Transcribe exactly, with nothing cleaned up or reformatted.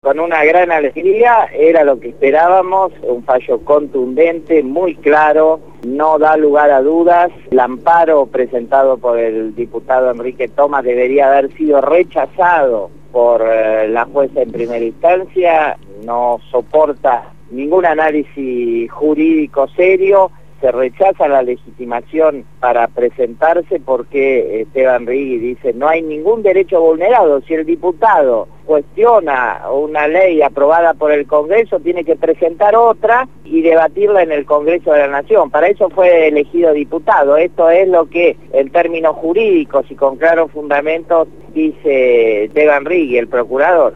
Con una gran alegría, era lo que esperábamos, un fallo contundente, muy claro, no da lugar a dudas. El amparo presentado por el diputado Enrique Thomas debería haber sido rechazado por eh, la jueza en primera instancia, no soporta ningún análisis jurídico serio. Se rechaza la legitimación para presentarse porque Esteban Rigui dice no hay ningún derecho vulnerado. Si el diputado cuestiona una ley aprobada por el Congreso, tiene que presentar otra y debatirla en el Congreso de la Nación. Para eso fue elegido diputado. Esto es lo que en términos jurídicos y con claros fundamentos dice Esteban Rigui, el procurador.